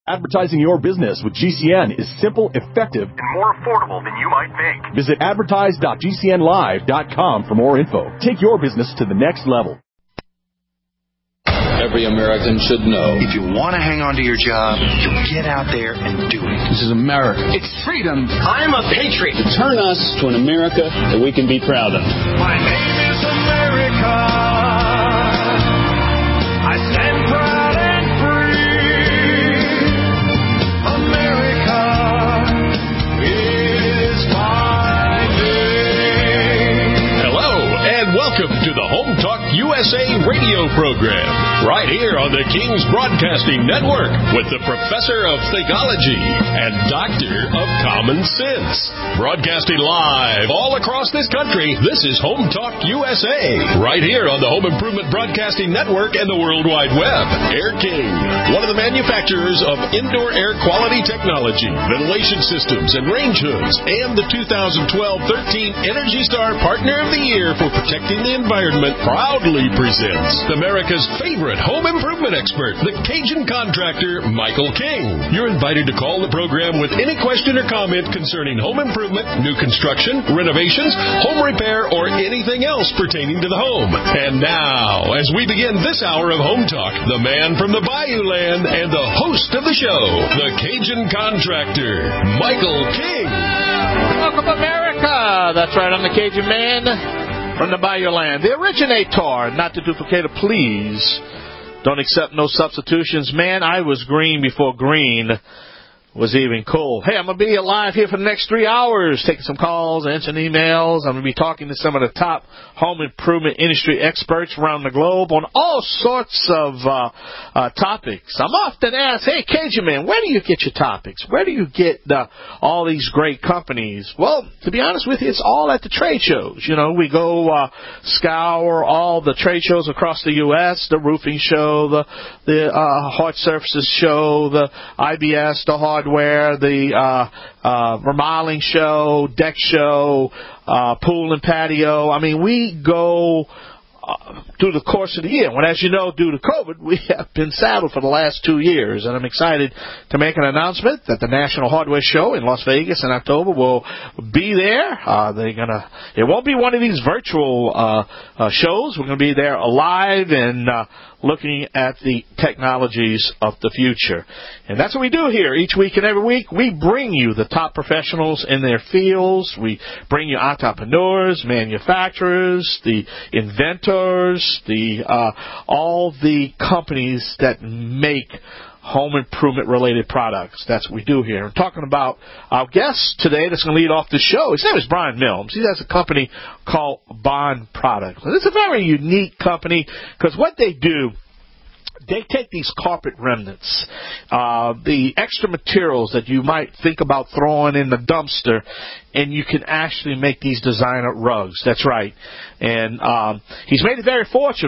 Advertising your business with GCN is simple, effective, and more affordable than you might think. Visit advertise.gcnlive.com for more info. Take your business to the next level. Every American should know. If you want to hang on to your job, you get out there and do it. This is America. It's freedom. I'm a patriot. Turn us to an America that we can be proud of. My name is America. I stand proud and free. America is my name. Hello, and welcome to the Home Talk USA radio program, right here on the King's Broadcasting Network with the Professor of Theology and Doctor of Common Sense. Broadcasting live all across this country, this is Home Talk USA, right here on the Home Improvement Broadcasting Network and the World Wide Web. Air King, one of the manufacturers of indoor air quality technology, ventilation systems, and range hoods, and the 2012-13 Energy Star Partner of the Year for protecting the environment, proudly presents America's favorite home improvement expert, the Cajun contractor, Michael King. You're invited to call the program with any question or comment concerning home improvement, new construction, renovations, home repair, or anything else pertaining to the home. And now, as we begin this hour of Home Talk, the man from the Bayou Land and the host of the show, the Cajun contractor, Michael King. Welcome, America. That's right, I'm the Cajun man from the Bayou Land, the originator, not the duplicator, please. Don't accept no substitutions. Man, I was green before green was even cool. Hey, I'm going to be live here for the next 3 hours, taking some calls, answering emails. I'm going to be talking to some of the top home improvement industry experts around the globe on all sorts of topics. I'm often asked, hey, Cajun man, where do you get your topics? Where do you get all these great companies? Well, to be honest with you, it's all at the trade shows. You know, we go scour all the trade shows across the U.S., the roofing show, the hard surfaces show, the IBS, the hardware, the remodeling show, deck show, pool and patio. I mean, we go through the course of the year. When, as you know, due to COVID, we have been saddled for the last 2 years, and I'm excited to make an announcement that the National Hardware Show in Las Vegas in October will be there. It won't be one of these virtual shows. We're going to be there live and looking at the technologies of the future. And that's what we do here each week and every week. We bring you the top professionals in their fields. We bring you entrepreneurs, manufacturers, the inventors, all the companies that make home improvement related products. That's what we do here. I'm talking about our guest today that's going to lead off the show. His name is Brian Mills. He has a company called Bond Products. And it's a very unique company because what they do, they take these carpet remnants, the extra materials that you might think about throwing in the dumpster, and you can actually make these designer rugs. That's right. And he's made it very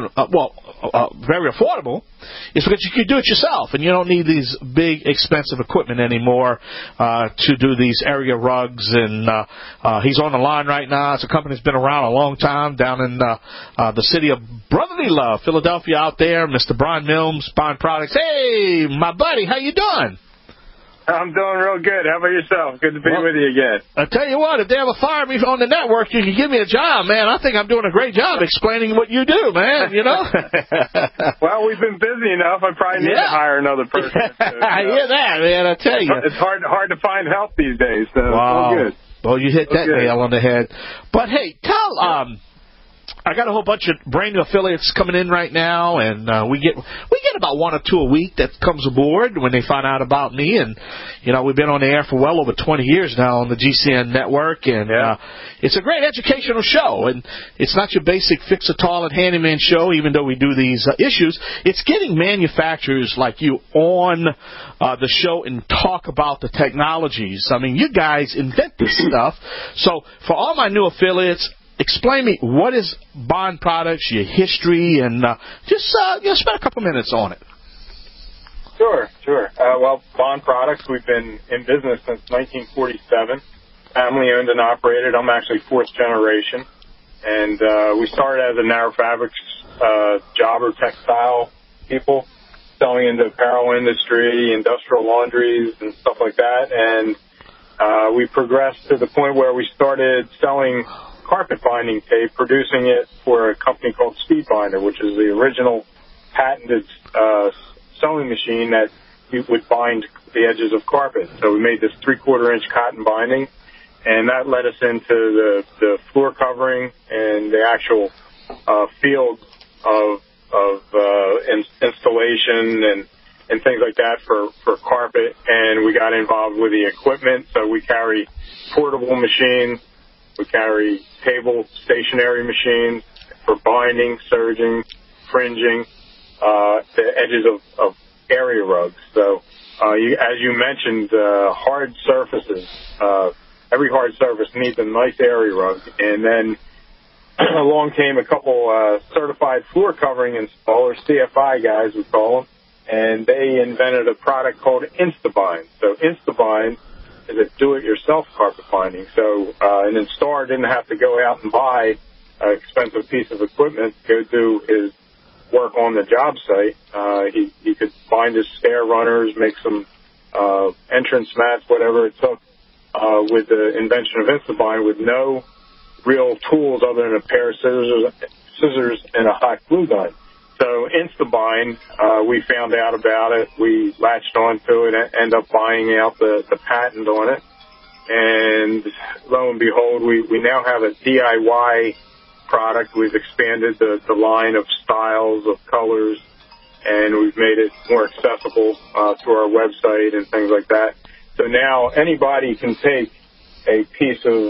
very affordable. It's because you can do it yourself, and you don't need these big, expensive equipment anymore to do these area rugs. And he's on the line right now. It's a company that's been around a long time down in the city of brotherly love, Philadelphia out there. Mr. Brian Mills, Bond Products. Hey, my buddy, how you doing? I'm doing real good. How about yourself? Good to be with you again. I tell you what, if they ever fire me on the network, you can give me a job, man. I think I'm doing a great job explaining what you do, man, you know? Well, we've been busy enough. I probably need to hire another person. I hear that, man. I tell you. It's hard to find help these days, so wow. It's all good. Well, you hit that nail on the head. But, hey, tell I got a whole bunch of brand new affiliates coming in right now, and we get about 1 or 2 a week that comes aboard when they find out about me. And you know, we've been on the air for well over 20 years now on the GCN network, and it's a great educational show. And it's not your basic fix-a-toilet handyman show, even though we do these issues. It's getting manufacturers like you on the show and talk about the technologies. I mean, you guys invent this stuff. So for all my new affiliates, explain me, what is Bond Products, your history, and just spend a couple minutes on it. Sure. Well, Bond Products, we've been in business since 1947, family owned and operated. I'm actually fourth generation. And we started as a narrow fabrics job or textile people. selling into apparel industry, industrial laundries, and stuff like that. And we progressed to the point where we started selling carpet binding tape, producing it for a company called Speedbinder, which is the original patented sewing machine that would bind the edges of carpet. So we made this 3/4-inch cotton binding, and that led us into the floor covering and the actual field of installation and things like that for carpet. And we got involved with the equipment. So we carry portable machines. We carry table stationary machines for binding, serging, fringing, the edges of area rugs. So as you mentioned, hard surfaces, every hard surface needs a nice area rug. And then along came a couple certified floor covering installers, CFI guys we call them, and they invented a product called InstaBind. So InstaBind is a do-it-yourself carpet binding. So an installer didn't have to go out and buy an expensive piece of equipment to go do his work on the job site. He could bind his stair runners, make some entrance mats, whatever it took, with the invention of InstaBind with no real tools other than a pair of scissors and a hot glue gun. So InstaBind, we found out about it. We latched onto it and ended up buying out the patent on it. And lo and behold, we now have a DIY product. We've expanded the line of styles, of colors, and we've made it more accessible through our website and things like that. So now anybody can take a piece of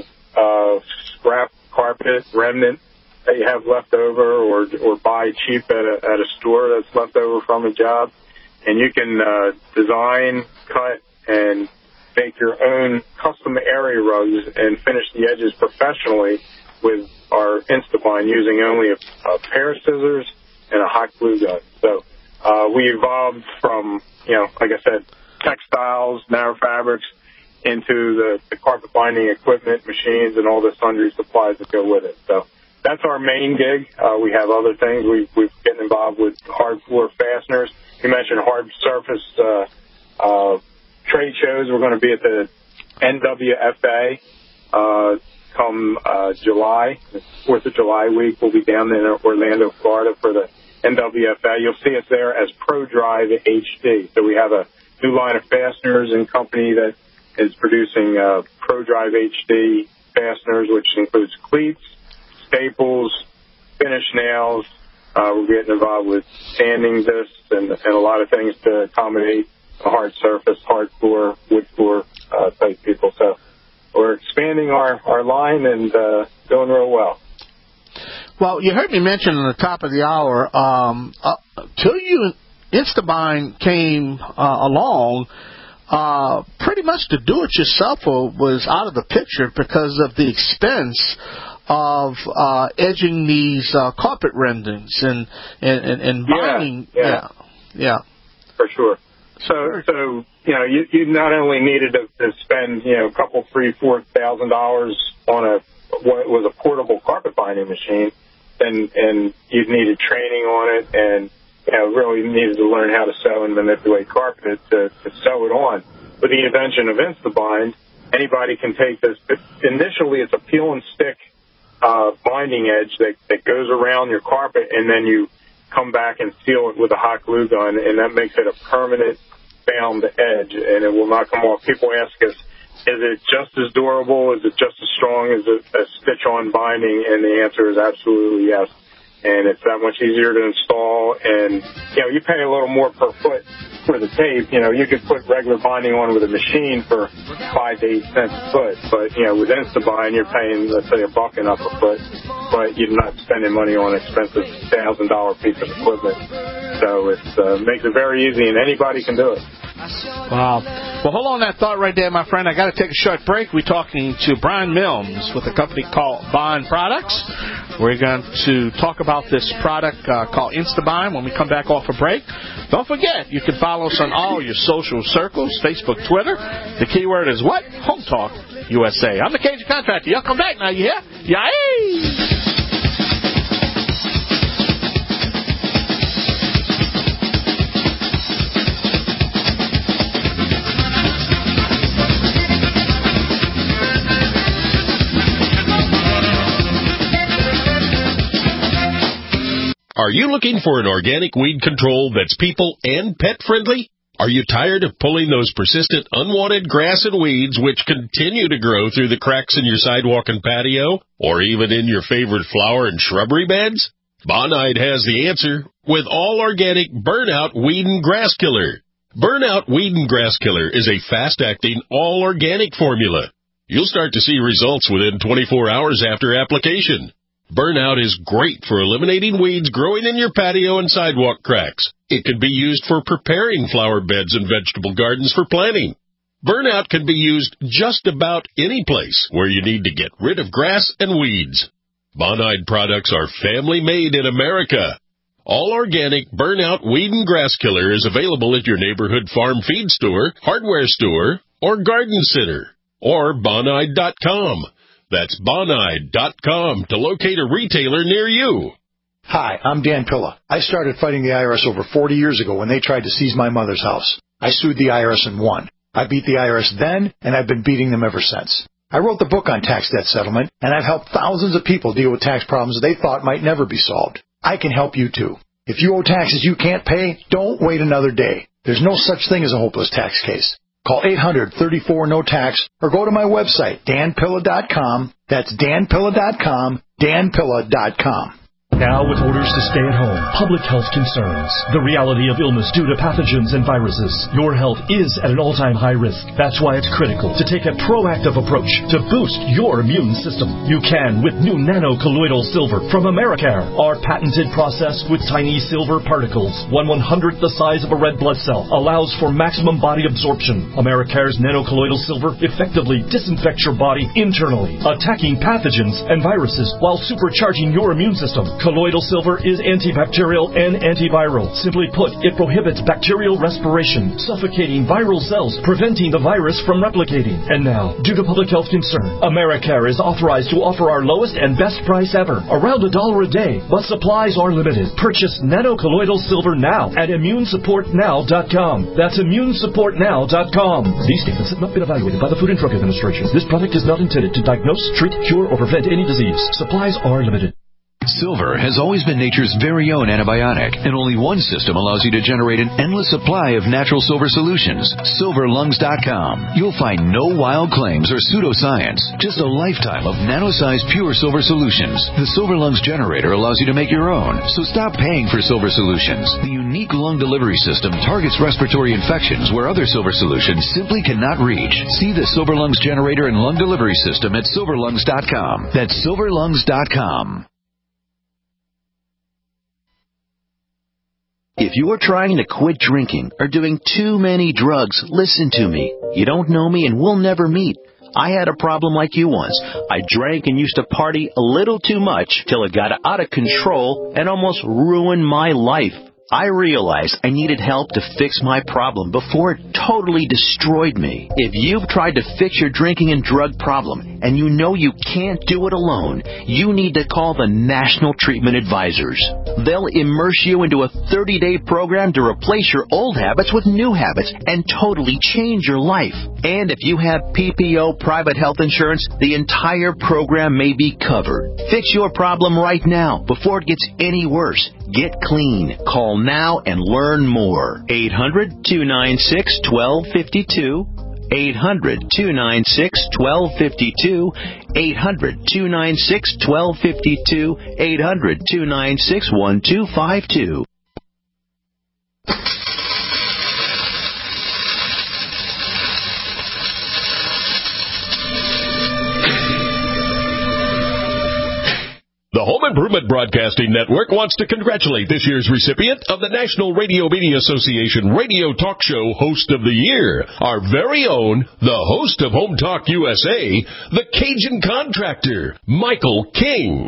scrap carpet remnant that you have left over or buy cheap at a store that's left over from a job, and you can design, cut, and make your own custom area rugs and finish the edges professionally with our InstaBind using only a pair of scissors and a hot glue gun. So we evolved from, like I said, textiles, narrow fabrics, into the carpet binding equipment, machines, and all the sundry supplies that go with it. So that's our main gig. We have other things. We've getting involved with hard floor fasteners. You mentioned hard surface trade shows. We're going to be at the NWFA come July, the 4th of July week. We'll be down in Orlando, Florida for the NWFA. You'll see us there as ProDrive HD. So we have a new line of fasteners and company that is producing ProDrive HD fasteners, which includes cleats, staples, finish nails. We're getting involved with sanding discs and a lot of things to accommodate a hard surface, hard floor, wood floor type people. So we're expanding our line and doing real well. Well, you heard me mention at the top of the hour, till InstaBind came along, pretty much the do-it-yourselfer was out of the picture because of the expense of edging these carpet renderings and binding. Yeah. For sure. So you not only needed to spend a couple, $3,000-$4,000 on what was a portable carpet binding machine, and you needed training on it, and really needed to learn how to sew and manipulate carpet to sew it on. With the invention of InstaBind, anybody can take this. Initially, it's a peel and stick binding edge that goes around your carpet, and then you come back and seal it with a hot glue gun, and that makes it a permanent bound edge, and it will not come off. People ask us, is it just as durable? Is it just as strong as a stitch-on binding? And the answer is absolutely yes. And it's that much easier to install, and you pay a little more per foot for the tape. You could put regular binding on with a machine for 5 to 8 cents a foot, but with InstaBind you're paying, let's say, $1 up a foot, but you're not spending money on an expensive $1,000 piece of equipment. So it makes it very easy, and anybody can do it. Wow. Well, hold on that thought right there, my friend. I got to take a short break. We're talking to Brian Milnes with a company called Bond Products. We're going to talk about this product called InstaBind when we come back off a break. Don't forget, you can follow us on all your social circles, Facebook, Twitter. The keyword is what? Home Talk USA. I'm the Cajun Contractor. Y'all come back now, you hear? Yay! Are you looking for an organic weed control that's people and pet friendly? Are you tired of pulling those persistent unwanted grass and weeds which continue to grow through the cracks in your sidewalk and patio, or even in your favorite flower and shrubbery beds? Bonide has the answer with all organic Burnout Weed and Grass Killer. Burnout Weed and Grass Killer is a fast-acting, all-organic formula. You'll start to see results within 24 hours after application. Burnout is great for eliminating weeds growing in your patio and sidewalk cracks. It can be used for preparing flower beds and vegetable gardens for planting. Burnout can be used just about any place where you need to get rid of grass and weeds. Bonide products are family-made in America. All organic Burnout Weed and Grass Killer is available at your neighborhood farm feed store, hardware store, or garden center, or Bonide.com. That's Bonide.com to locate a retailer near you. Hi, I'm Dan Pilla. I started fighting the IRS over 40 years ago when they tried to seize my mother's house. I sued the IRS and won. I beat the IRS then, and I've been beating them ever since. I wrote the book on tax debt settlement, and I've helped thousands of people deal with tax problems they thought might never be solved. I can help you, too. If you owe taxes you can't pay, don't wait another day. There's no such thing as a hopeless tax case. Call 800-34-NO-TAX or go to my website, danpilla.com. That's danpilla.com, danpilla.com. Now with orders to stay at home, public health concerns, the reality of illness due to pathogens and viruses, your health is at an all-time high risk. That's why it's critical to take a proactive approach to boost your immune system. You can with new nano-colloidal silver from Americare. Our patented process with tiny silver particles, 1/100th the size of a red blood cell, allows for maximum body absorption. Americare's nano-colloidal silver effectively disinfects your body internally, attacking pathogens and viruses while supercharging your immune system. Colloidal silver is antibacterial and antiviral. Simply put, it prohibits bacterial respiration, suffocating viral cells, preventing the virus from replicating. And now, due to public health concern, Americare is authorized to offer our lowest and best price ever, around $1 a day, but supplies are limited. Purchase nano-colloidal silver now at immunesupportnow.com. That's immunesupportnow.com. These statements have not been evaluated by the Food and Drug Administration. This product is not intended to diagnose, treat, cure, or prevent any disease. Supplies are limited. Silver has always been nature's very own antibiotic, and only one system allows you to generate an endless supply of natural silver solutions. SilverLungs.com. You'll find no wild claims or pseudoscience, just a lifetime of nano-sized pure silver solutions. The Silver Lungs generator allows you to make your own, so stop paying for silver solutions. The unique lung delivery system targets respiratory infections where other silver solutions simply cannot reach. See the Silver Lungs generator and lung delivery system at SilverLungs.com. That's SilverLungs.com. If you're trying to quit drinking or doing too many drugs, listen to me. You don't know me and we'll never meet. I had a problem like you once. I drank and used to party a little too much till it got out of control and almost ruined my life. I realized I needed help to fix my problem before it totally destroyed me. If you've tried to fix your drinking and drug problem and you know you can't do it alone, you need to call the National Treatment Advisors. They'll immerse you into a 30-day program to replace your old habits with new habits and totally change your life. And if you have PPO private health insurance, the entire program may be covered. Fix your problem right now before it gets any worse. Get clean. Call now and learn more. 800-296-1252. 800-296-1252. 800-296-1252. 800-296-1252. The Home Improvement Broadcasting Network wants to congratulate this year's recipient of the National Radio Media Association Radio Talk Show Host of the Year, our very own, the host of Home Talk USA, the Cajun Contractor, Michael King.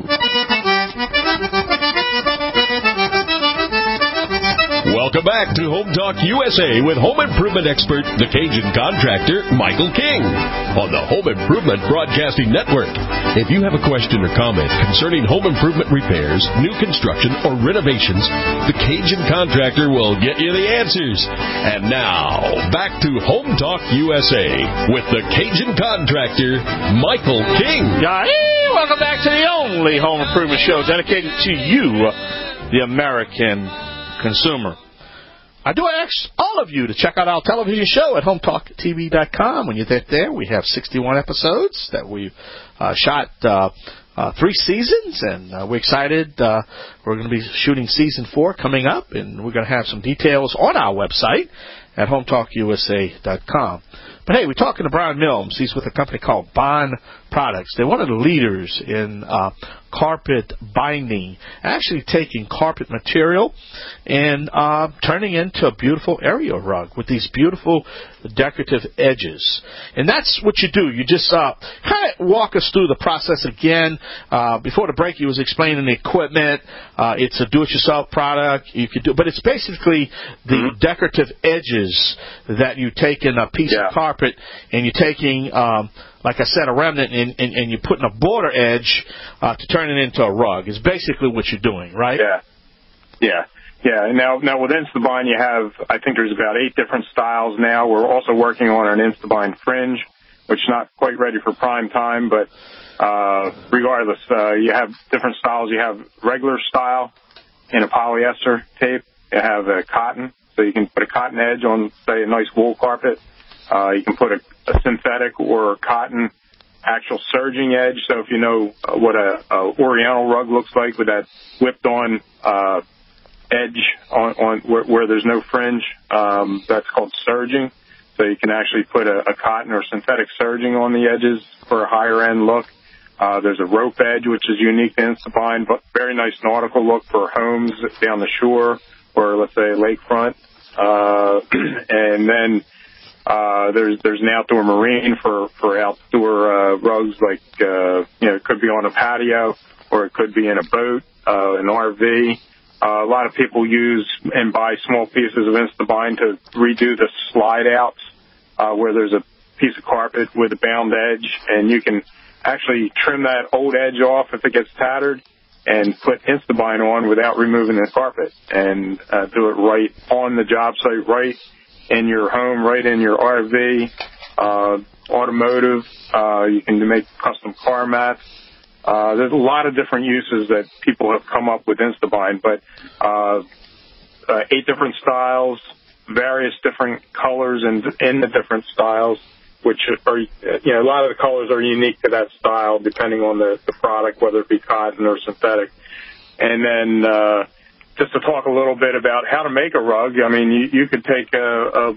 Welcome back to Home Talk USA with home improvement expert, the Cajun Contractor, Michael King, on the Home Improvement Broadcasting Network. If you have a question or comment concerning home improvement repairs, new construction, or renovations, the Cajun Contractor will get you the answers. And now, back to Home Talk USA with the Cajun Contractor, Michael King. Welcome back to the only home improvement show dedicated to you, the American consumer. I do ask all of you to check out our television show at HomeTalkTV.com. When you get there, we have 61 episodes that we've shot 3 seasons, and we're excited. We're going to be shooting season 4 coming up, and we're going to have some details on our website at HomeTalkUSA.com. But hey, we're talking to Brian Mills. He's with a company called Bond Products. They're one of the leaders in carpet binding, actually taking carpet material and turning into a beautiful area rug with these beautiful decorative edges. And that's what you do. You just kind of walk us through the process again. Before the break, you was explaining the equipment. It's a do-it-yourself product. You could do, but it's basically the decorative edges that you take in a piece of carpet, and you're taking, like I said, a remnant, and you're putting a border edge to turn it into a rug. Is basically what you're doing, right? Yeah. Now with Instabind, you have, I think there's about 8 different styles now. We're also working on an Instabind fringe, which is not quite ready for prime time, but regardless, you have different styles. You have regular style in a polyester tape. You have a cotton, so you can put a cotton edge on, say, a nice wool carpet. You can put a synthetic or cotton actual surging edge. So if you know what a Oriental rug looks like with that whipped-on edge on where there's no fringe, that's called surging. So you can actually put a cotton or synthetic surging on the edges for a higher-end look. There's a rope edge, which is unique to Instabind, but very nice nautical look for homes down the shore or, let's say, lakefront. And then there's an outdoor marine for outdoor rugs, like it could be on a patio or it could be in a boat, an RV. A lot of people use and buy small pieces of Instabind to redo the slide outs where there's a piece of carpet with a bound edge, and you can actually trim that old edge off if it gets tattered and put Instabind on without removing the carpet, and do it right on the job site, right in your home, right in your RV, automotive. You can make custom car mats. There's a lot of different uses that people have come up with Instabind, but 8 different styles, various different colors in the different styles, which are, a lot of the colors are unique to that style depending on the product, whether it be cotton or synthetic. And then just to talk a little bit about how to make a rug, I mean, you could take a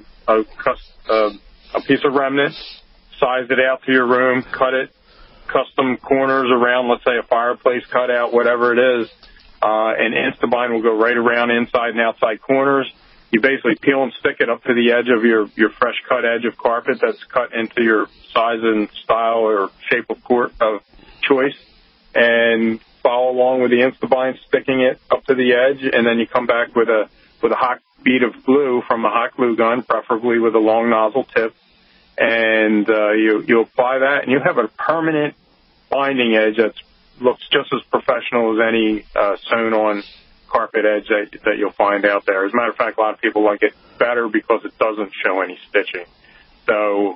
piece of remnant, size it out to your room, cut it, custom corners around, let's say a fireplace cutout, whatever it is, and Instabind will go right around inside and outside corners. You basically peel and stick it up to the edge of your fresh cut edge of carpet that's cut into your size and style or shape of choice, and follow along with the Instabind, sticking it up to the edge, and then you come back with a hot bead of glue from a hot glue gun, preferably with a long nozzle tip, and you apply that, and you have a permanent binding edge that looks just as professional as any sewn-on carpet edge that you'll find out there. As a matter of fact, a lot of people like it better because it doesn't show any stitching. So,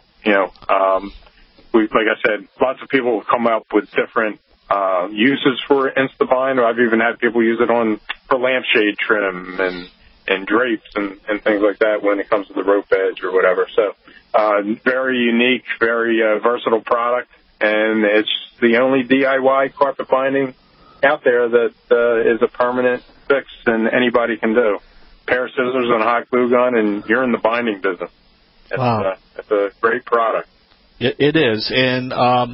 like I said, lots of people have come up with different uses for Instabind. I've even had people use it for lampshade trim and drapes and things like that when it comes to the rope edge or whatever. So, very unique, very versatile product, and it's the only DIY carpet binding out there that is a permanent fix and anybody can do. A pair of scissors and a hot glue gun, and you're in the binding business. It's a great product. It is, and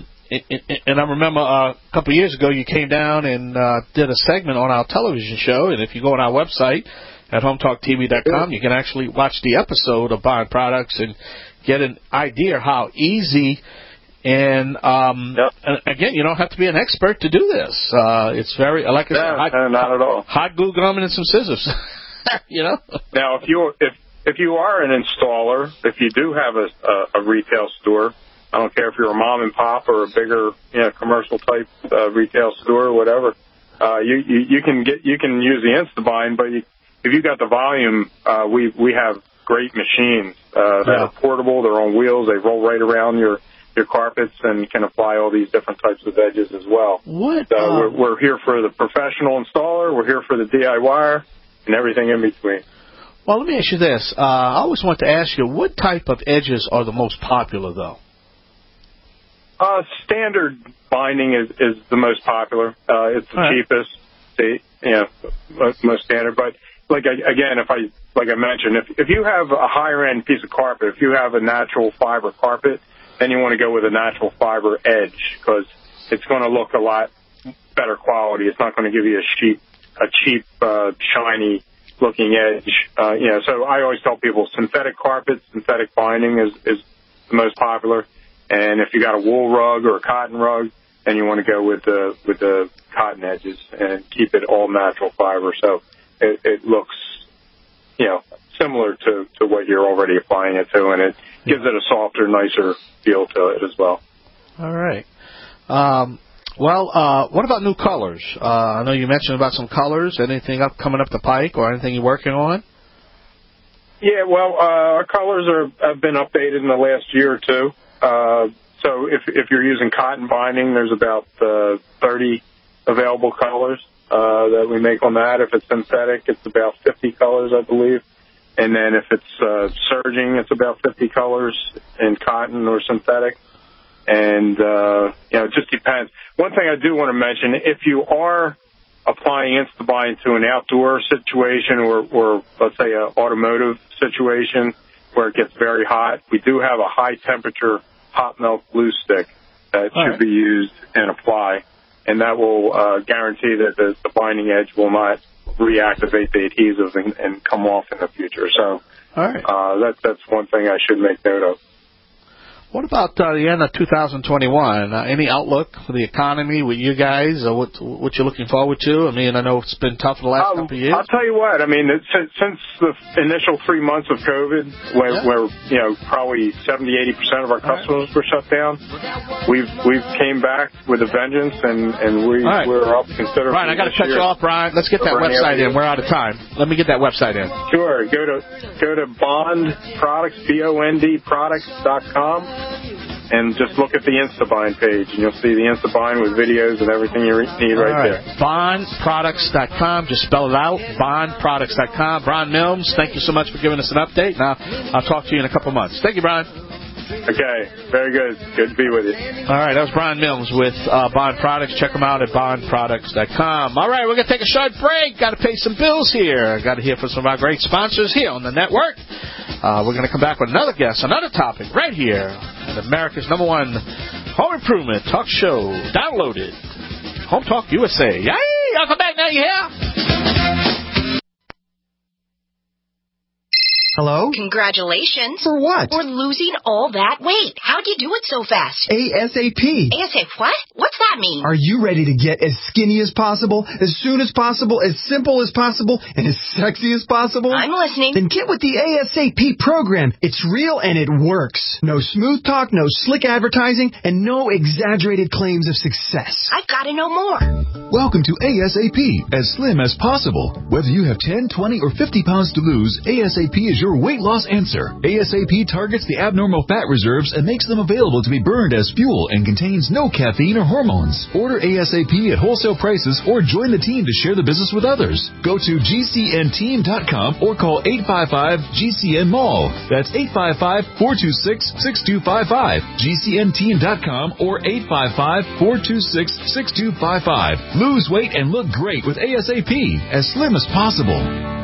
I remember a couple of years ago you came down and did a segment on our television show, and if you go on our website at HomeTalkTV.com, you can actually watch the episode of Bond Products and get an idea how easy. And again, you don't have to be an expert to do this. It's very, like I said, not at all. Hot glue gun and some scissors. Now, if you are an installer, if you do have a retail store, I don't care if you're a mom and pop or a bigger, commercial type retail store or whatever, you can use the Instabind. But if you got the volume, we have great machines that are portable. They're on wheels. They roll right around your your carpets and can apply all these different types of edges as well. So we're here for the professional installer, we're here for the DIYer, and everything in between. Well, let me ask you this. I always want to ask you, what type of edges are the most popular, though? Standard binding is the most popular. It's the cheapest, most standard. But like I mentioned, if you have a higher end piece of carpet, if you have a natural fiber carpet, then you want to go with a natural fiber edge because it's going to look a lot better quality. It's not going to give you a cheap, shiny looking edge. So I always tell people synthetic carpets, synthetic binding is the most popular. And if you got a wool rug or a cotton rug, then you want to go with the cotton edges and keep it all natural fiber. So it looks, similar to what you're already applying it to, and it gives it a softer, nicer feel to it as well. All right. What about new colors? I know you mentioned about some colors. Anything coming up the pike or anything you're working on? Yeah, our colors have been updated in the last year or two. So if you're using cotton binding, there's about 30 available colors that we make on that. If it's synthetic, it's about 50 colors, I believe. And then if it's serging, it's about 50 colors in cotton or synthetic. And, it just depends. One thing I do want to mention, if you are applying InstaBind to an outdoor situation or let's say an automotive situation where it gets very hot, we do have a high temperature hot melt glue stick that should be used and apply. And that will guarantee that the binding edge will not reactivate the adhesive and come off in the future. So that's one thing I should make note of. What about the end of 2021? Any outlook for the economy with you guys? Or what you're looking forward to? I mean, I know it's been tough the last couple of years. I'll tell you what. I mean, since the initial 3 months of COVID, where probably 70-80% of our customers were shut down, we've came back with a vengeance, and we're up considerably. Brian, I got to cut you off, Brian. Let's get that website in. We're out of time. Let me get that website in. Sure. Go to Bond Products, BONDProducts.com. And just look at the InstaBind page, and you'll see the InstaBind with videos and everything you need right there. BondProducts.com. Just spell it out, BondProducts.com. Brian Milnes, thank you so much for giving us an update. Now, I'll talk to you in a couple of months. Thank you, Brian. Okay, very good. Good to be with you. All right, that was Brian Milnes with Bond Products. Check them out at BondProducts.com. All right, we're going to take a short break. Got to pay some bills here. Got to hear from some of our great sponsors here on the network. We're going to come back with another guest, another topic right here at America's #1 home improvement talk show. Download it. Home Talk USA. Yay! I'll come back now, you hear? Hello? Congratulations. For what? For losing all that weight. How'd you do it so fast? ASAP. ASAP what? What's that mean? Are you ready to get as skinny as possible, as soon as possible, as simple as possible, and as sexy as possible? I'm listening. Then get with the ASAP program. It's real and it works. No smooth talk, no slick advertising, and no exaggerated claims of success. I've got to know more. Welcome to ASAP, as slim as possible. Whether you have 10, 20, or 50 pounds to lose, ASAP is your weight loss answer. ASAP targets the abnormal fat reserves and makes them available to be burned as fuel and contains no caffeine or hormones. Order ASAP at wholesale prices or join the team to share the business with others. Go to GCNteam.com or call 855-GCN-MALL. That's 855-426-6255. GCNteam.com or 855-426-6255. Lose weight and look great with ASAP, as slim as possible.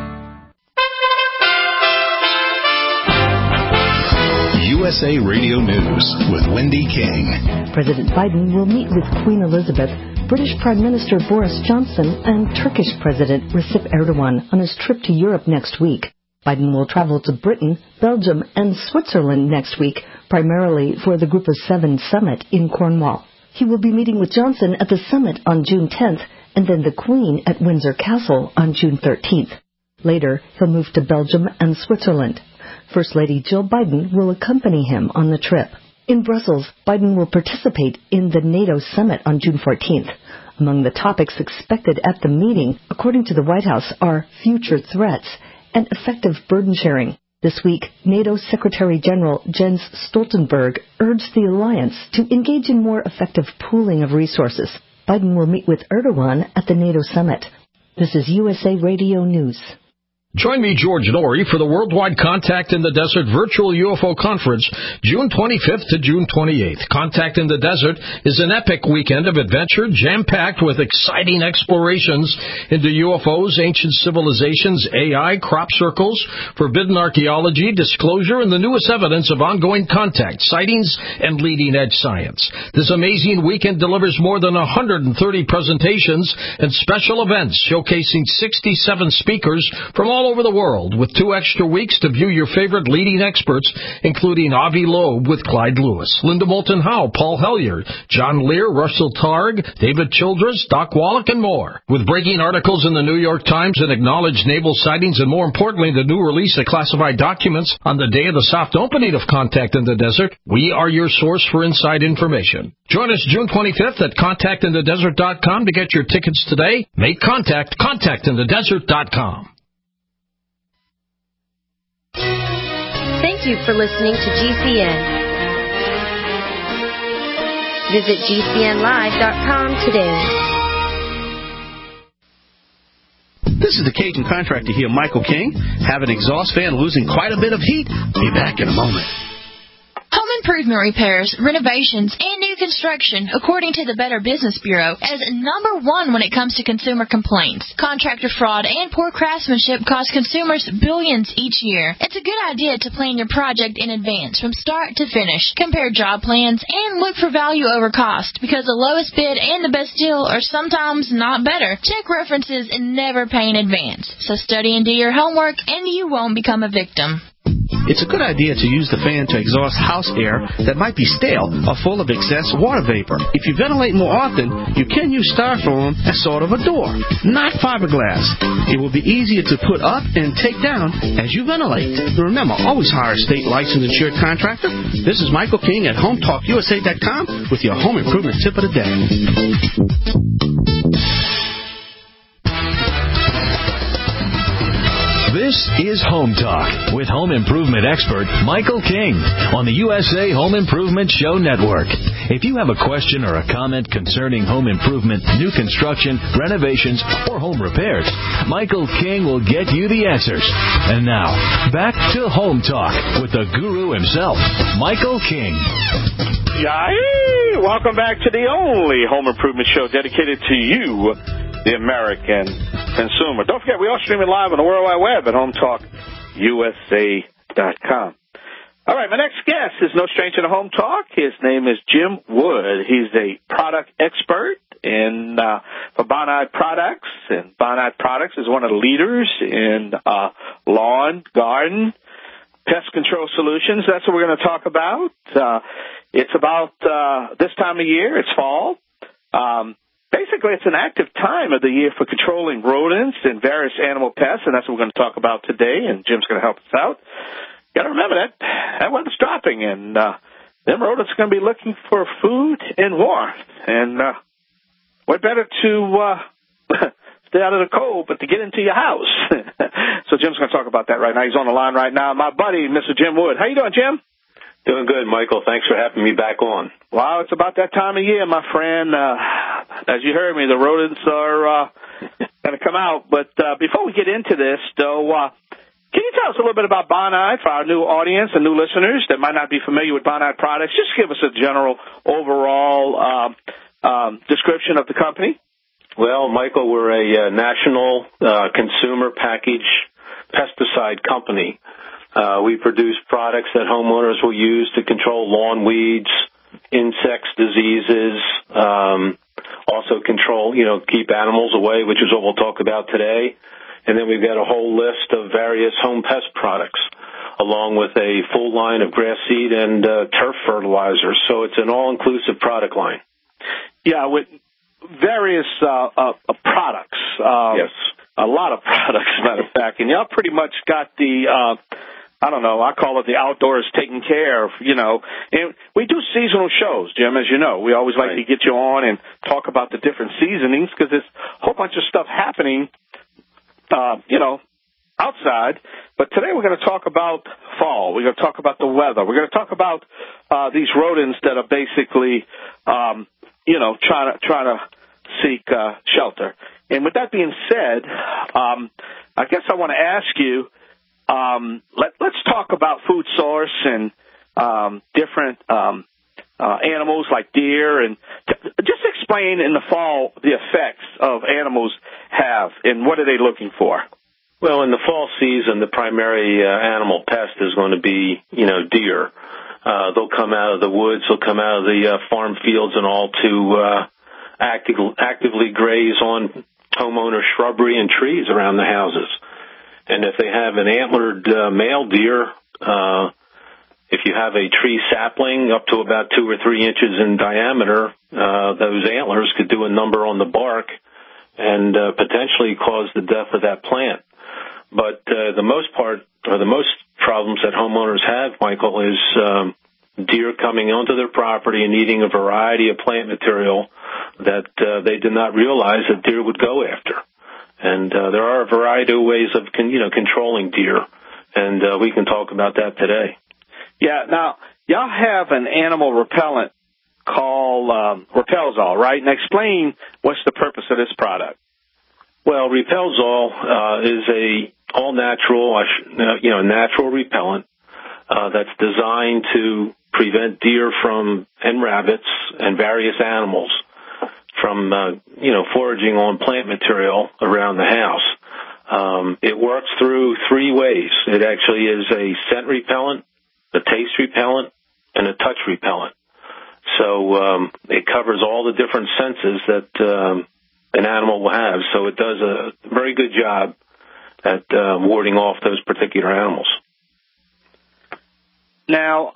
USA Radio News with Wendy King. President Biden will meet with Queen Elizabeth, British Prime Minister Boris Johnson, and Turkish President Recep Erdogan on his trip to Europe next week. Biden will travel to Britain, Belgium, and Switzerland next week, primarily for the Group of Seven summit in Cornwall. He will be meeting with Johnson at the summit on June 10th, and then the Queen at Windsor Castle on June 13th. Later, he'll move to Belgium and Switzerland. First Lady Jill Biden will accompany him on the trip. In Brussels, Biden will participate in the NATO summit on June 14th. Among the topics expected at the meeting, according to the White House, are future threats and effective burden sharing. This week, NATO Secretary General Jens Stoltenberg urged the alliance to engage in more effective pooling of resources. Biden will meet with Erdogan at the NATO summit. This is USA Radio News. Join me, George Norrie, for the Worldwide Contact in the Desert Virtual UFO Conference, June 25th to June 28th. Contact in the Desert is an epic weekend of adventure, jam-packed with exciting explorations into UFOs, ancient civilizations, AI, crop circles, forbidden archaeology, disclosure, and the newest evidence of ongoing contact, sightings, and leading-edge science. This amazing weekend delivers more than 130 presentations and special events showcasing 67 speakers from all over the world, with 2 extra weeks to view your favorite leading experts, including Avi Loeb with Clyde Lewis, Linda Moulton Howe, Paul Hellyer, John Lear, Russell Targ, David Childress, Doc Wallach, and more. With breaking articles in the New York Times and acknowledged naval sightings, and more importantly, the new release of classified documents on the day of the soft opening of Contact in the Desert, we are your source for inside information. Join us June 25th at contactinthedesert.com to get your tickets today. Make contact, contactinthedesert.com. Thank you for listening to GCN. Visit GCNlive.com today. This is the Cajun contractor here, Michael King. Have an exhaust fan losing quite a bit of heat? Be back in a moment. Home improvement repairs, renovations, and new construction, according to the Better Business Bureau, as number 1 when it comes to consumer complaints. Contractor fraud and poor craftsmanship cost consumers billions each year. It's a good idea to plan your project in advance from start to finish. Compare job plans and look for value over cost, because the lowest bid and the best deal are sometimes not better. Check references and never pay in advance. So study and do your homework, and you won't become a victim. It's a good idea to use the fan to exhaust house air that might be stale or full of excess water vapor. If you ventilate more often, you can use styrofoam as sort of a door, not fiberglass. It will be easier to put up and take down as you ventilate. Remember, always hire a state licensed insured contractor. This is Michael King at HomeTalkUSA.com with your home improvement tip of the day. This is Home Talk with home improvement expert Michael King on the USA Home Improvement Show Network. If you have a question or a comment concerning home improvement, new construction, renovations, or home repairs, Michael King will get you the answers. And now, back to Home Talk with the guru himself, Michael King. Yay! Welcome back to the only home improvement show dedicated to you, the American consumer. Don't forget, we are streaming live on the World Wide Web at HomeTalkUSA.com. All right, my next guest is no stranger to Home Talk. His name is Jim Wood. He's a product expert for Bonide Products, and Bonide Products is one of the leaders in lawn, garden, pest control solutions. That's what we're going to talk about. It's about this time of year. It's fall. Basically, it's an active time of the year for controlling rodents and various animal pests, and that's what we're going to talk about today, and Jim's going to help us out. Got to remember that weather's dropping, and them rodents are going to be looking for food and warmth, and what better to stay out of the cold but to get into your house. So Jim's going to talk about that right now. He's on the line right now. My buddy, Mr. Jim Wood. How you doing, Jim? Doing good, Michael. Thanks for having me back on. Wow, it's about that time of year, my friend. As you heard me, the rodents are going to come out. But before we get into this, though, can you tell us a little bit about Bonide for our new audience and new listeners that might not be familiar with Bonide products? Just give us a general overall description of the company. Well, Michael, we're a national consumer package pesticide company. We produce products that homeowners will use to control lawn weeds, insects, diseases, also control, keep animals away, which is what we'll talk about today. And then we've got a whole list of various home pest products, along with a full line of grass seed and turf fertilizers. So it's an all-inclusive product line. Yeah, with various products. Yes. A lot of products, as a matter of fact. And y'all pretty much got the... I don't know, I call it the outdoors taken care of, And we do seasonal shows, Jim, as you know. We always like to get you on and talk about the different seasonings because there's a whole bunch of stuff happening, outside. But today we're going to talk about fall. We're going to talk about the weather. We're going to talk about these rodents that are basically, trying to seek shelter. And with that being said, I guess I want to ask you, let's talk about food source and different animals like deer, and just explain in the fall the effects of animals have and what are they looking for? Well, in the fall season, the primary animal pest is going to be, deer. They'll come out of the woods, they'll come out of the farm fields and all to actively graze on homeowner shrubbery and trees around the houses. And if they have an antlered male deer, if you have a tree sapling up to about 2 or 3 inches in diameter, those antlers could do a number on the bark and potentially cause the death of that plant. But the most problems that homeowners have, Michael, is deer coming onto their property and eating a variety of plant material that they did not realize that deer would go after. And there are a variety of ways of controlling deer, and we can talk about that today. Yeah. Now, y'all have an animal repellent called Repelzol, right? And explain what's the purpose of this product. Well, Repelzol is a all-natural, natural repellent that's designed to prevent deer and rabbits and various animals from, foraging on plant material around the house. It works through 3 ways. It actually is a scent repellent, a taste repellent, and a touch repellent. So it covers all the different senses that an animal will have. So it does a very good job at warding off those particular animals. Now,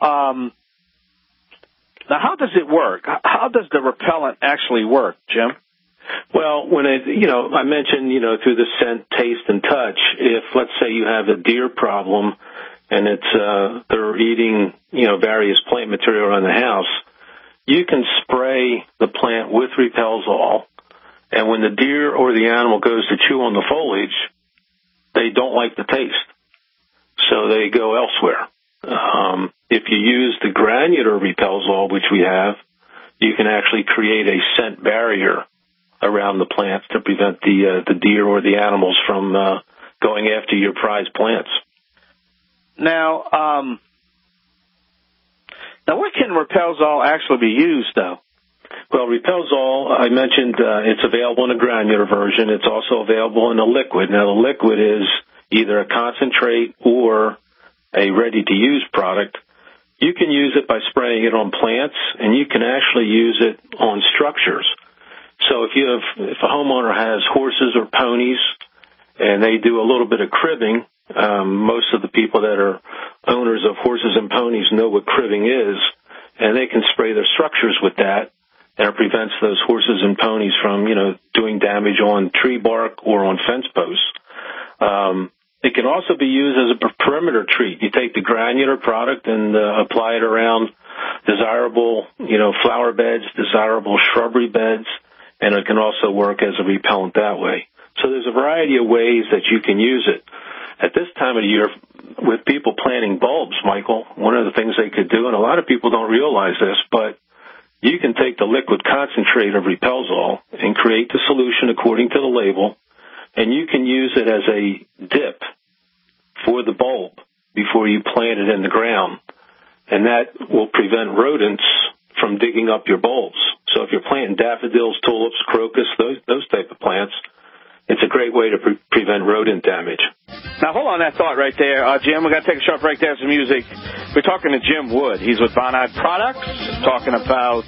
how does it work? How does the repellent actually work, Jim? Well, when I mentioned, through the scent, taste, and touch, if, let's say, you have a deer problem and they're eating, various plant material around the house, you can spray the plant with Repelzol, and when the deer or the animal goes to chew on the foliage, they don't like the taste, so they go elsewhere. If you use the granular Repelzol, which we have, you can actually create a scent barrier around the plants to prevent the deer or the animals from going after your prized plants. Now where can Repelzol actually be used, though? Well, Repelzol, I mentioned it's available in a granular version. It's also available in a liquid. Now, the liquid is either a concentrate or a ready-to-use product. You can use it by spraying it on plants, and you can actually use it on structures. So if a homeowner has horses or ponies and they do a little bit of cribbing, most of the people that are owners of horses and ponies know what cribbing is, and they can spray their structures with that, and it prevents those horses and ponies from, doing damage on tree bark or on fence posts. It can also be used as a perimeter treat. You take the granular product and apply it around desirable, flower beds, desirable shrubbery beds, and it can also work as a repellent that way. So there's a variety of ways that you can use it. At this time of the year, with people planting bulbs, Michael, one of the things they could do, and a lot of people don't realize this, but you can take the liquid concentrate of Repelzol and create the solution according to the label, and you can use it as a dip for the bulb before you plant it in the ground. And that will prevent rodents from digging up your bulbs. So if you're planting daffodils, tulips, crocus, those type of plants, it's a great way to prevent rodent damage. Now, hold on that thought right there. Jim, we've got to take a short break there, some music. We're talking to Jim Wood. He's with Bonide Products, talking about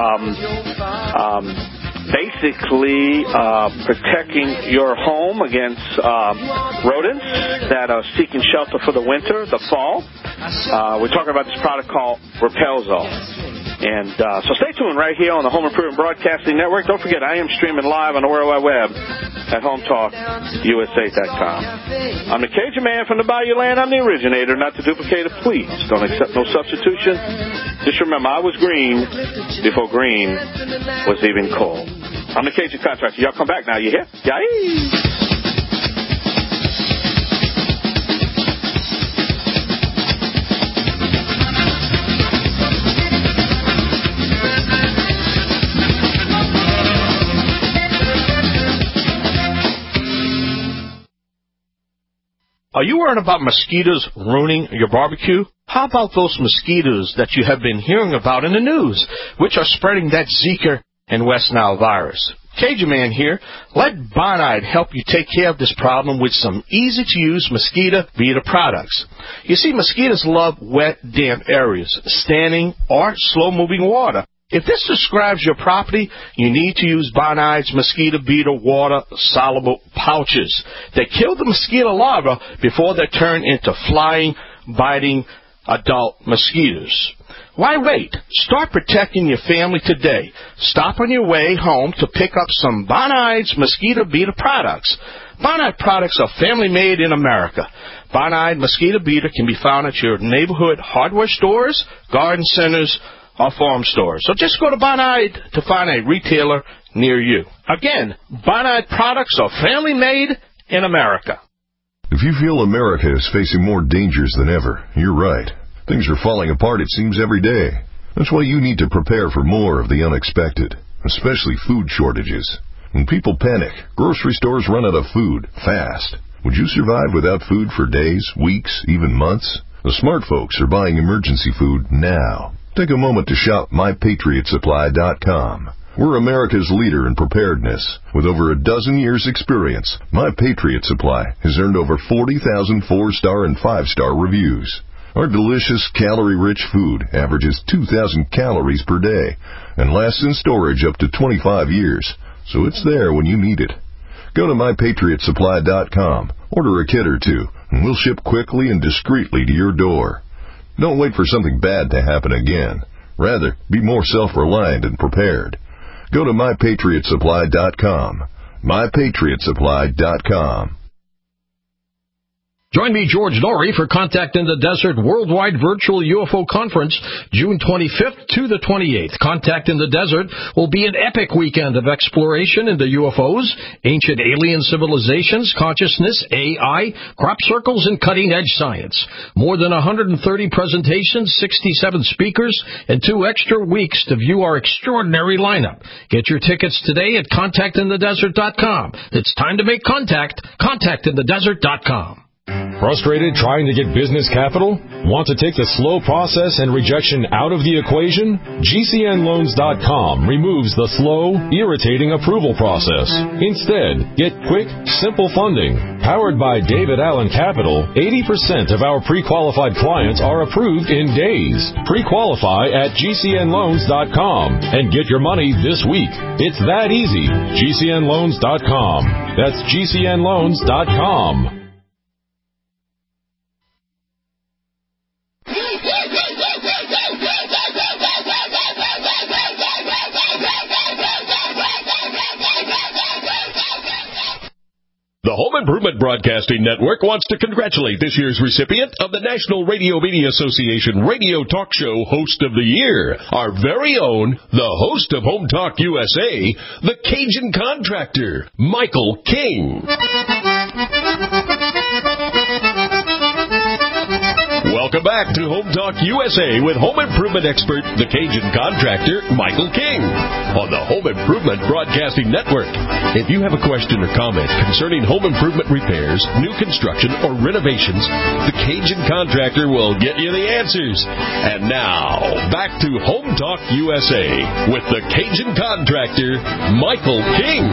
basically protecting your home against rodents that are seeking shelter for the winter, the fall. We're talking about this product called Repelzol. And so stay tuned right here on the Home Improvement Broadcasting Network. Don't forget, I am streaming live on the World Wide Web at HomeTalkUSA.com. I'm the Cajun Man from the Bayou Land. I'm the originator, not the duplicator. Please don't accept no substitution. Just remember, I was green before green was even cold. I'm the Cajun Contractor. Y'all come back now. You hear? Yay! Are you worried about mosquitoes ruining your barbecue? How about those mosquitoes that you have been hearing about in the news, which are spreading that Zika and West Nile virus? Cajun Man here. Let Bonide help you take care of this problem with some easy-to-use mosquito beater products. You see, mosquitoes love wet, damp areas, standing or slow-moving water. If this describes your property, you need to use Bonide's mosquito beater water-soluble pouches. They kill the mosquito larvae before they turn into flying, biting adult mosquitoes. Why wait? Start protecting your family today. Stop on your way home to pick up some Bonide's mosquito beater products. Bonide products are family-made in America. Bonide mosquito beater can be found at your neighborhood hardware stores, garden centers, or farm stores. So just go to Bonide to find a retailer near you. Again, Bonide products are family-made in America. If you feel America is facing more dangers than ever, you're right. Things are falling apart, it seems, every day. That's why you need to prepare for more of the unexpected, especially food shortages. When people panic, grocery stores run out of food fast. Would you survive without food for days, weeks, even months? The smart folks are buying emergency food now. Take a moment to shop MyPatriotSupply.com. We're America's leader in preparedness. With over a dozen years' experience, My Patriot Supply has earned over 40,000 4-star and 5-star reviews. Our delicious, calorie-rich food averages 2,000 calories per day and lasts in storage up to 25 years, so it's there when you need it. Go to MyPatriotSupply.com, order a kit or two, and we'll ship quickly and discreetly to your door. Don't wait for something bad to happen again. Rather, be more self-reliant and prepared. Go to MyPatriotSupply.com. MyPatriotSupply.com. Join me, George Norrie, for Contact in the Desert Worldwide Virtual UFO Conference, June 25th to the 28th. Contact in the Desert will be an epic weekend of exploration into UFOs, ancient alien civilizations, consciousness, AI, crop circles, and cutting-edge science. More than 130 presentations, 67 speakers, and 2 extra weeks to view our extraordinary lineup. Get your tickets today at contactinthedesert.com. It's time to make contact. Contactinthedesert.com. Frustrated trying to get business capital? Want to take the slow process and rejection out of the equation? GCNLoans.com removes the slow, irritating approval process. Instead, get quick, simple funding. Powered by David Allen Capital, 80% of our pre-qualified clients are approved in days. Pre-qualify at GCNLoans.com and get your money this week. It's that easy. GCNLoans.com. That's GCNLoans.com. The Home Improvement Broadcasting Network wants to congratulate this year's recipient of the National Radio Media Association Radio Talk Show Host of the Year, our very own, the host of Home Talk USA, the Cajun Contractor, Michael King. Welcome back to Home Talk USA with home improvement expert, the Cajun Contractor, Michael King, on the Home Improvement Broadcasting Network. If you have a question or comment concerning home improvement repairs, new construction, or renovations, the Cajun Contractor will get you the answers. And now, back to Home Talk USA with the Cajun Contractor, Michael King.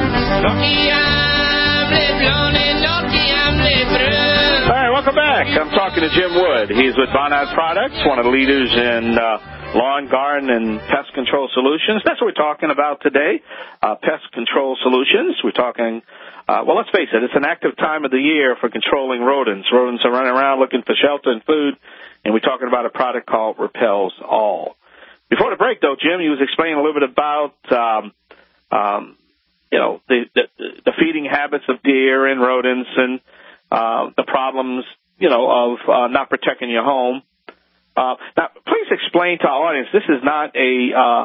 All right, welcome back. I'm talking to Jim Wood. He's with Bonide Products, one of the leaders in lawn, garden, and pest control solutions. That's what we're talking about today, pest control solutions. We're talking, well, let's face it, it's an active time of the year for controlling rodents. Rodents are running around looking for shelter and food, and we're talking about a product called Repels All. Before the break, though, Jim, he was explaining a little bit about the feeding habits of deer and rodents and the problems, of not protecting your home. Now, please explain to our audience, this is not a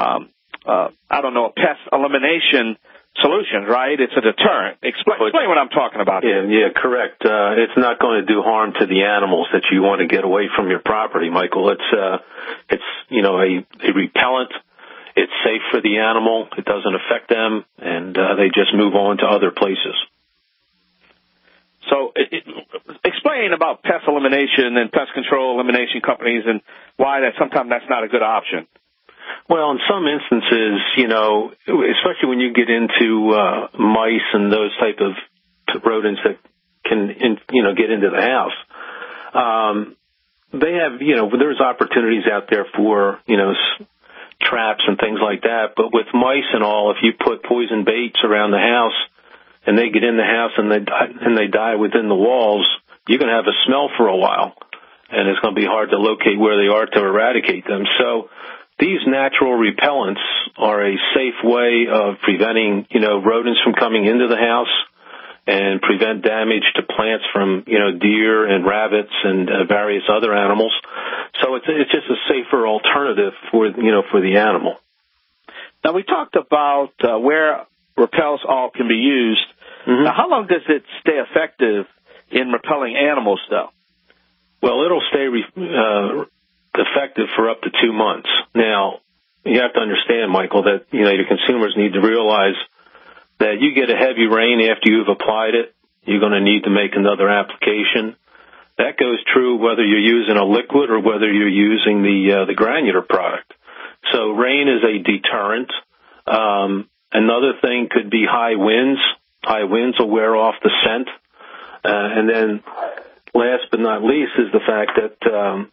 pest elimination solution, right? It's a deterrent. Explain what I'm talking about. Yeah, correct. It's not going to do harm to the animals that you want to get away from your property, Michael. It's a repellent. It's safe for the animal. It doesn't affect them, and they just move on to other places. So explain about pest elimination and pest control elimination companies and why sometimes that's not a good option. Well, in some instances, especially when you get into mice and those type of rodents that can, get into the house, they have, there's opportunities out there for, traps and things like that. But with mice and all, if you put poison baits around the house and they get in the house and they die within the walls, you're going to have a smell for a while, and it's going to be hard to locate where they are to eradicate them. So these natural repellents are a safe way of preventing, rodents from coming into the house and prevent damage to plants from, deer and rabbits and various other animals. So it's just a safer alternative for the animal. Now, we talked about where Repels All can be used. Mm-hmm. Now, how long does it stay effective in repelling animals, though? Well, it'll stay effective for up to 2 months. Now, you have to understand, Michael, that, your consumers need to realize that you get a heavy rain after you've applied it, you're going to need to make another application. That goes true whether you're using a liquid or whether you're using the granular product. So rain is a deterrent. Another thing could be high winds. High winds will wear off the scent. And then last but not least is the fact that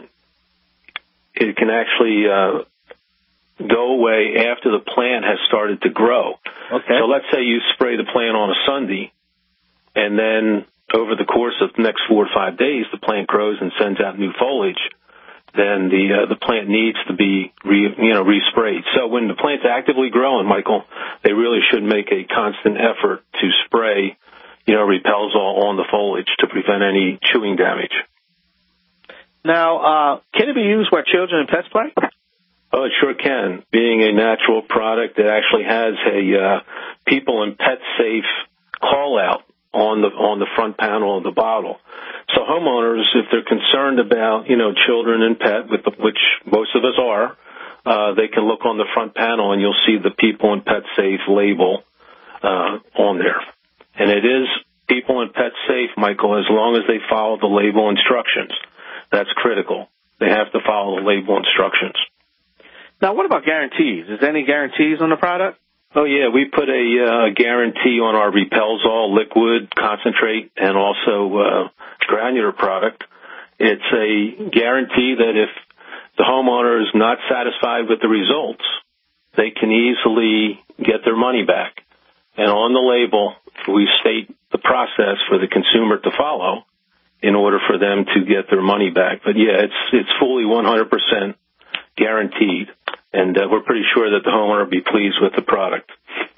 it can actually go away after the plant has started to grow. Okay. So let's say you spray the plant on a Sunday, and then over the course of the next 4 to 5 days, the plant grows and sends out new foliage. Then the plant needs to be resprayed. So when the plant's actively growing, Michael, they really should make a constant effort to spray, Repels All on the foliage to prevent any chewing damage. Now, can it be used where children and pets play? Oh, it sure can. Being a natural product, it actually has a people and pet safe call out on the front panel of the bottle. So homeowners, if they're concerned about, children and pet, which most of us are, they can look on the front panel and you'll see the people and pet safe label on there. And it is people and pet safe, Michael, as long as they follow the label instructions. That's critical. They have to follow the label instructions. Now, what about guarantees? Is there any guarantees on the product? Oh, yeah. We put a guarantee on our Repels All liquid, concentrate, and also granular product. It's a guarantee that if the homeowner is not satisfied with the results, they can easily get their money back. And on the label, we state the process for the consumer to follow in order for them to get their money back. But, yeah, it's fully 100% guaranteed. And we're pretty sure that the homeowner will be pleased with the product.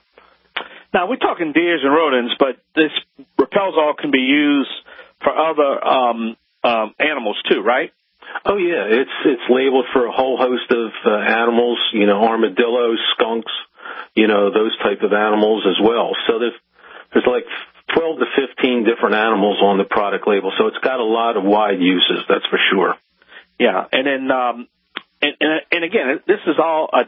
Now, we're talking deers and rodents, but this Repels All can be used for other animals too, right? Oh, yeah. It's labeled for a whole host of animals, armadillos, skunks, those type of animals as well. So there's like 12 to 15 different animals on the product label. So it's got a lot of wide uses, that's for sure. Yeah. And then And again, this is all a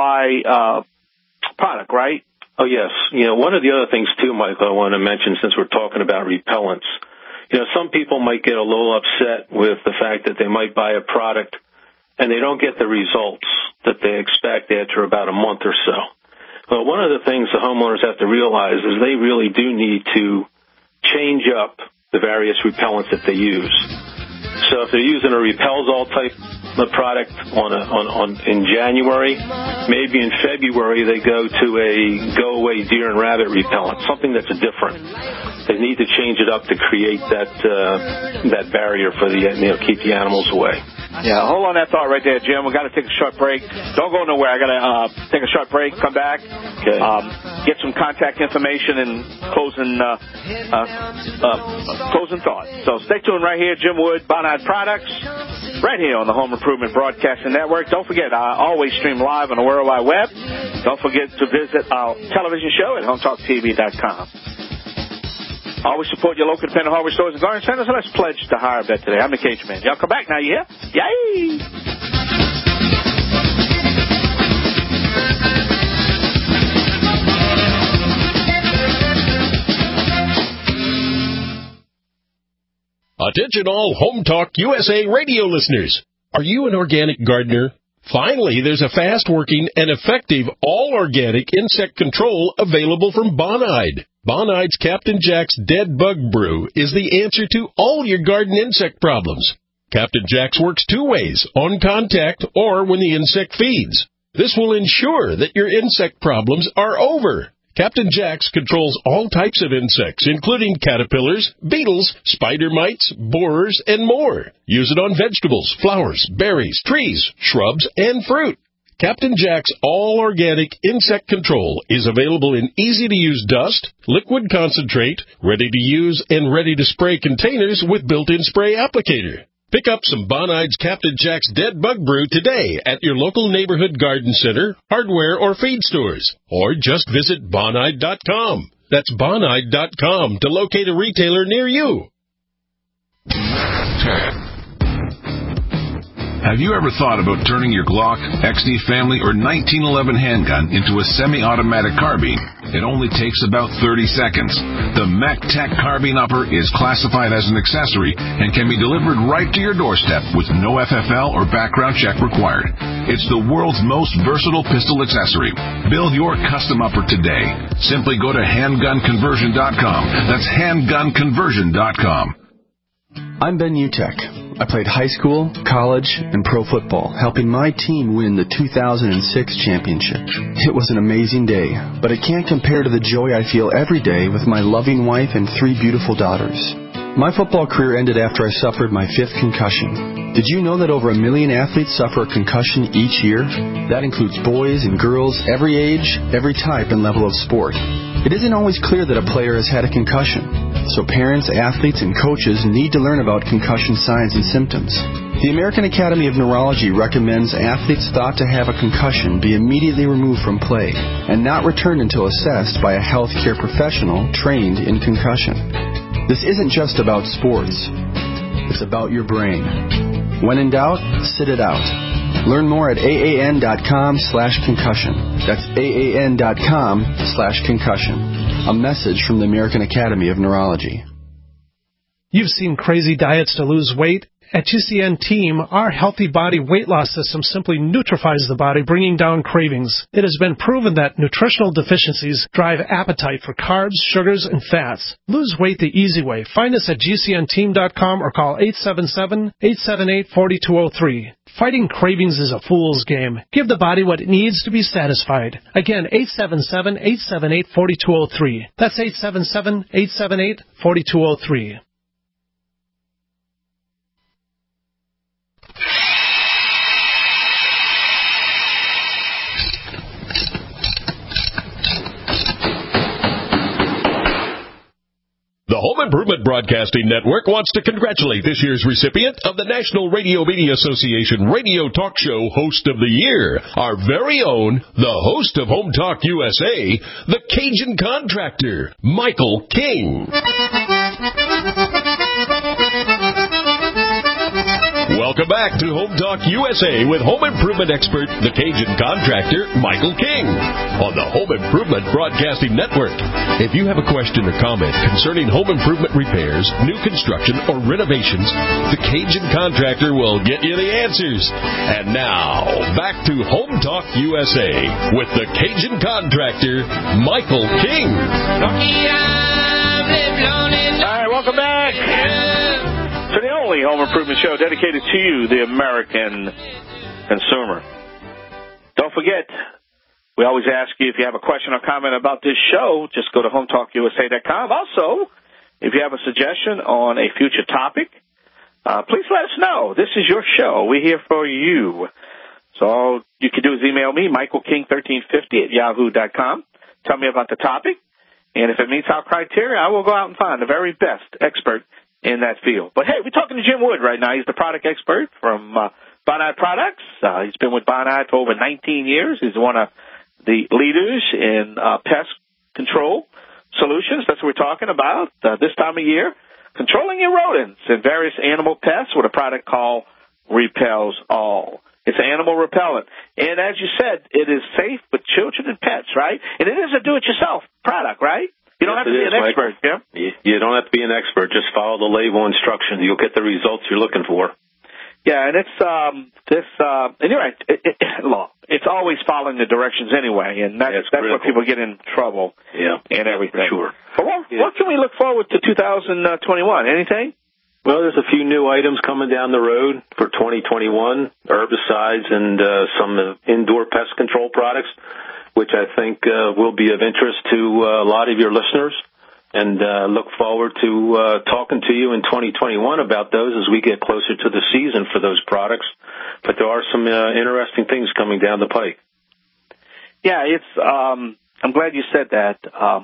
DIY product, right? Oh, yes. One of the other things, too, Michael, I want to mention since we're talking about repellents, some people might get a little upset with the fact that they might buy a product and they don't get the results that they expect after about a month or so. Well, one of the things the homeowners have to realize is they really do need to change up the various repellents that they use. So if they're using a Repels All type of product in January, maybe in February they go to a go-away deer and rabbit repellent, something that's different. They need to change it up to create that barrier for keep the animals away. Yeah, hold on that thought right there, Jim. We got to take a short break. Don't go nowhere. I got to take a short break. Come back. Okay. Get some contact information and closing thoughts. So stay tuned right here. Jim Wood, Bonide Products, right here on the Home Improvement Broadcasting Network. Don't forget, I always stream live on the World Wide Web. Don't forget to visit our television show at HomeTalkTV.com. Always support your local independent hardware stores and garden centers, and let's pledge to hire a vet today. I'm the Cage Man. Y'all come back now, you hear? Yay! Attention all Home Talk USA radio listeners. Are you an organic gardener? Finally, there's a fast-working and effective all-organic insect control available from Bonide. Bonide's Captain Jack's Dead Bug Brew is the answer to all your garden insect problems. Captain Jack's works two ways, on contact or when the insect feeds. This will ensure that your insect problems are over. Captain Jack's controls all types of insects, including caterpillars, beetles, spider mites, borers, and more. Use it on vegetables, flowers, berries, trees, shrubs, and fruit. Captain Jack's all-organic insect control is available in easy-to-use dust, liquid concentrate, ready-to-use and ready-to-spray containers with built-in spray applicator. Pick up some Bonide's Captain Jack's Dead Bug Brew today at your local neighborhood garden center, hardware, or feed stores. Or just visit Bonide.com. That's Bonide.com to locate a retailer near you. Have you ever thought about turning your Glock, XD Family, or 1911 handgun into a semi-automatic carbine? It only takes about 30 seconds. The MacTac Carbine Upper is classified as an accessory and can be delivered right to your doorstep with no FFL or background check required. It's the world's most versatile pistol accessory. Build your custom upper today. Simply go to handgunconversion.com. That's handgunconversion.com. I'm Ben Utek. I played high school, college, and pro football, helping my team win the 2006 championship. It was an amazing day, but it can't compare to the joy I feel every day with my loving wife and 3 beautiful daughters. My football career ended after I suffered my 5th concussion. Did you know that over 1 million athletes suffer a concussion each year? That includes boys and girls, every age, every type and level of sport. It isn't always clear that a player has had a concussion, so parents, athletes, and coaches need to learn about concussion signs and symptoms. The American Academy of Neurology recommends athletes thought to have a concussion be immediately removed from play and not returned until assessed by a healthcare professional trained in concussion. This isn't just about sports. It's about your brain. When in doubt, sit it out. Learn more at AAN.com/concussion. That's AAN.com/concussion. A message from the American Academy of Neurology. You've seen crazy diets to lose weight. At GCN Team, our healthy body weight loss system simply neutralizes the body, bringing down cravings. It has been proven that nutritional deficiencies drive appetite for carbs, sugars, and fats. Lose weight the easy way. Find us at GCNteam.com or call 877-878-4203. Fighting cravings is a fool's game. Give the body what it needs to be satisfied. Again, 877-878-4203. That's 877-878-4203. The Home Improvement Broadcasting Network wants to congratulate this year's recipient of the National Radio Media Association Radio Talk Show Host of the Year, our very own, the host of Home Talk USA, the Cajun Contractor, Michael King. Welcome back to Home Talk USA with home improvement expert, the Cajun Contractor, Michael King, on the Home Improvement Broadcasting Network. If you have a question or comment concerning home improvement repairs, new construction, or renovations, the Cajun Contractor will get you the answers. And now, back to Home Talk USA with the Cajun Contractor, Michael King. All right, welcome back to the only home improvement show dedicated to you, the American consumer. Don't forget, we always ask you if you have a question or comment about this show, just go to HomeTalkUSA.com. Also, if you have a suggestion on a future topic, please let us know. This is your show. We're here for you. So all you can do is email me, michaelking1350@yahoo.com. Tell me about the topic, and if it meets our criteria, I will go out and find the very best expert in that field. But, hey, we're talking to Jim Wood right now. He's the product expert from Bonide Products. He's been with Bonide for over 19 years. He's one of the leaders in pest control solutions. That's what we're talking about this time of year. Controlling your rodents and various animal pests with a product called Repels All. It's an animal repellent. And as you said, it is safe for children and pets, right? And it is a do-it-yourself product, right? You don't don't have to be an expert, Jim. You don't have to be an expert. Just follow the label instructions. You'll get the results you're looking for. Yeah, and and you're right. It's always following the directions anyway, and that's where people get in trouble. Yeah, and everything. For sure. But what can we look forward to 2021? Anything? Well, there's a few new items coming down the road for 2021, herbicides and some indoor pest control products, which I think will be of interest to a lot of your listeners. And look forward to talking to you in 2021 about those as we get closer to the season for those products. But there are some interesting things coming down the pike. Yeah, I'm glad you said that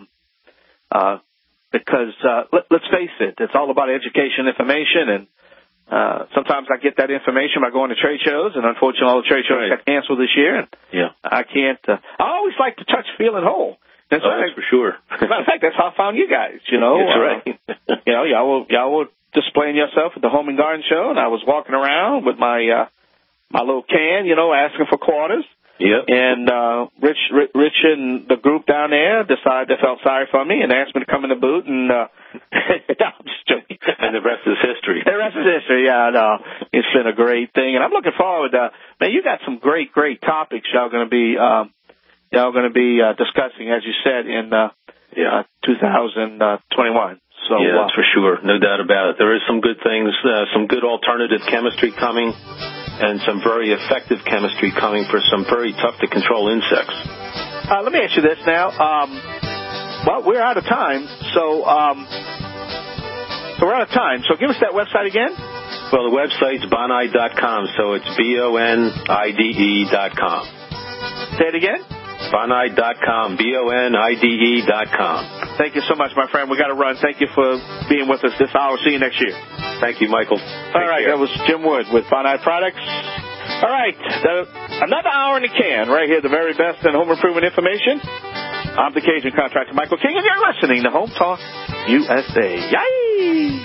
because let's face it, it's all about education, information, and sometimes I get that information by going to trade shows, and unfortunately all the trade shows got canceled this year. And I can't. I always like to touch, feel, and hold. That's for sure. As a matter of fact, that's how I found you guys. That's right. Y'all were displaying yourself at the Home and Garden Show, and I was walking around with my little can, asking for quarters. Yep. And Rich and the group down there decided they felt sorry for me and asked me to come in the booth, and I'm just joking. And the rest is history. The rest is history. Yeah, no, it's been a great thing, and I'm looking forward to. Man, you got some great topics y'all going to be. Y'all going to be discussing, as you said, in 2021. So that's for sure, no doubt about it. There is some good things, some good alternative chemistry coming, and some very effective chemistry coming for some very tough to control insects. Let me ask you this now. Well, we're out of time, so we're out of time. So give us that website again. Well, the website's bonide.com, so it's BONIDE.com. Say it again. Bonide.com, BONIDE.com. Thank you so much, my friend. We got to run. Thank you for being with us this hour. See you next year. Thank you, Michael. All right, that was Jim Wood with Bonide Products. All right, another hour in the can right here, the very best in home improvement information. I'm the Cajun contractor, Michael King, and you're listening to Home Talk USA. Yay!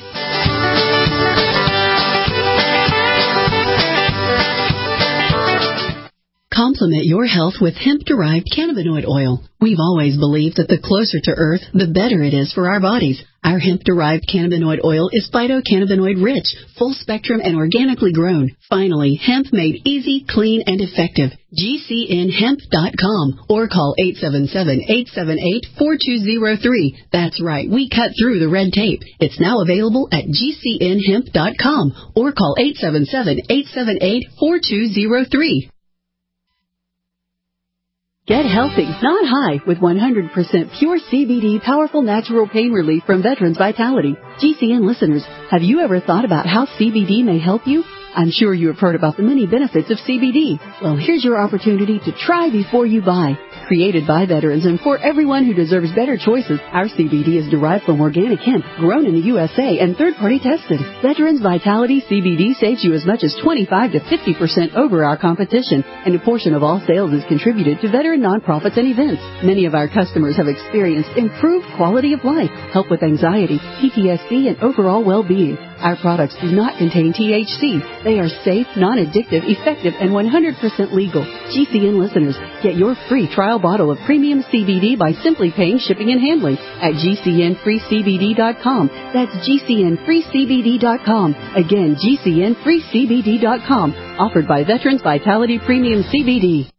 Complement your health with hemp-derived cannabinoid oil. We've always believed that the closer to Earth, the better it is for our bodies. Our hemp-derived cannabinoid oil is phytocannabinoid-rich, full-spectrum, and organically grown. Finally, hemp made easy, clean, and effective. GCNhemp.com or call 877-878-4203. That's right, we cut through the red tape. It's now available at GCNhemp.com or call 877-878-4203. Get healthy, not high, with 100% pure CBD powerful natural pain relief from Veterans Vitality. GCN listeners, have you ever thought about how CBD may help you? I'm sure you have heard about the many benefits of CBD. Well, here's your opportunity to try before you buy. Created by veterans and for everyone who deserves better choices, our CBD is derived from organic hemp, grown in the USA, and third-party tested. Veterans Vitality CBD saves you as much as 25 to 50% over our competition, and a portion of all sales is contributed to veteran nonprofits and events. Many of our customers have experienced improved quality of life, help with anxiety, PTSD, and overall well-being. Our products do not contain THC. They are safe, non-addictive, effective, and 100% legal. GCN listeners, get your free trial bottle of premium CBD by simply paying shipping and handling at GCNFreeCBD.com. That's GCNFreeCBD.com. Again, GCNFreeCBD.com. Offered by Veterans Vitality Premium CBD.